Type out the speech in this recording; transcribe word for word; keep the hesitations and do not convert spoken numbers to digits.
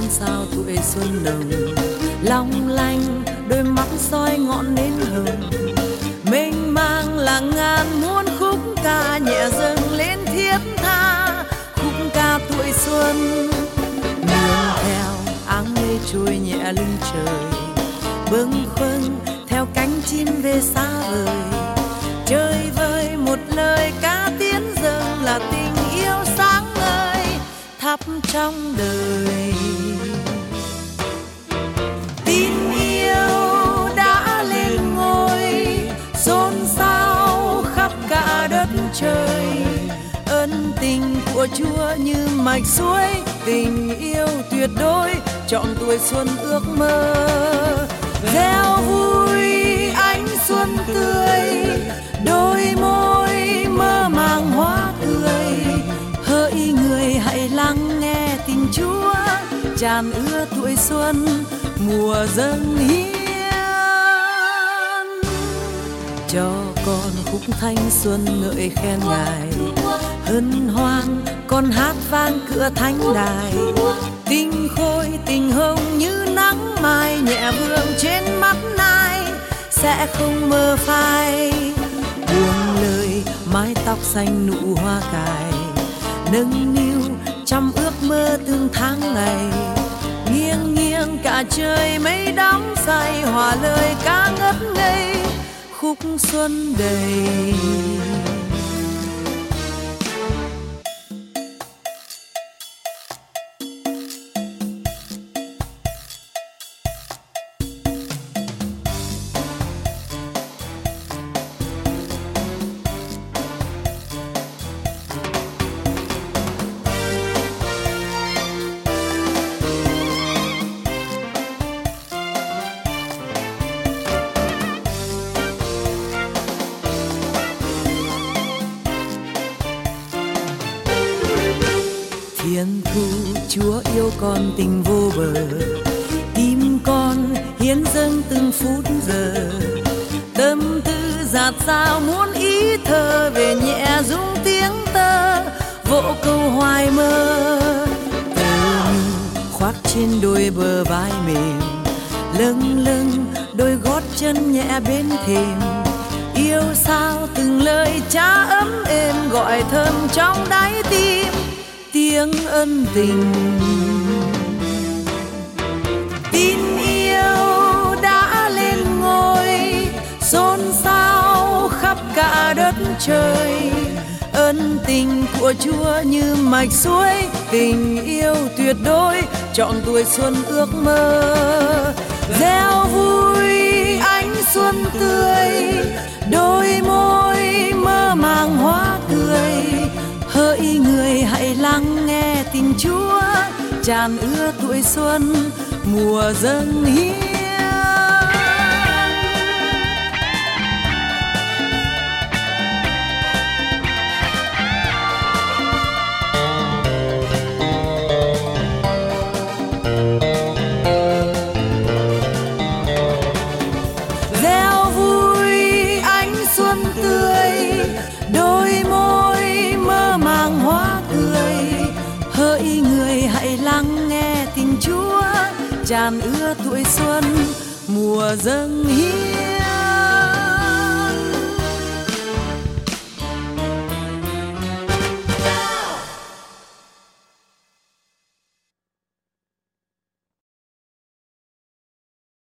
sao tuổi xuân nồng, long lanh đôi mắt soi ngọn nến hồng, mênh mang là ngàn muôn khúc ca nhẹ dâng lên thiết tha, khúc ca tuổi xuân nương theo áng mây trôi nhẹ lưng trời, bâng khuâng theo cánh chim về xa vời, chơi vơi một lời ca tiếng dâng là tình yêu sáng ngời thắp trong đời. Tin yêu đã lên ngôi xôn xao khắp cả đất trời, ân tình của Chúa như mạch suối, tình yêu tuyệt đối trọn tuổi xuân ước mơ. Gieo vui ánh xuân tươi, đôi môi mơ màng hoa cười, hỡi người hãy lắng nghe tình Chúa tràn ứa tuổi xuân mùa dâng hiến. Cho con khúc thanh xuân ngợi khen Ngài, hân hoan con hát vang cửa thánh đài, tinh khôi tình hồng như nắng mai nhẹ vương trên mắt nai, sẽ không mơ phai buông lời mái tóc xanh nụ hoa cài, nâng niu trăm ước mơ từng tháng ngày, nghiêng nghiêng cả trời mây đắm say hòa lời ca ngất ngây khúc xuân đầy. Thiên thu Chúa yêu con tình vô bờ, tim con hiến dâng từng phút giờ, tâm tư dạt dào muốn ý thơ về nhẹ rung tiếng tơ, vỗ câu hoài mơ. Tơ khoác trên đôi bờ vai mềm, lâng lâng đôi gót chân nhẹ bên thềm, yêu sao từng lời cha ấm êm gọi thơm trong đáy tim tiếng ân tình. Tin yêu đã lên ngôi xôn xao khắp cả đất trời, ân tình của Chúa như mạch suối, tình yêu tuyệt đối trọn tuổi xuân ước mơ. Gieo vui ánh xuân tươi, đôi môi mơ màng hoa cười, hỡi người hãy lắng nghe tình Chúa tràn ứa tuổi xuân mùa dâng hiến. Gieo vui ánh xuân tươi, đôi môi mơ màng hoa cười, hỡi người hãy lắng nghe tình Chúa tràn ứa tuổi xuân mùa dâng hiến.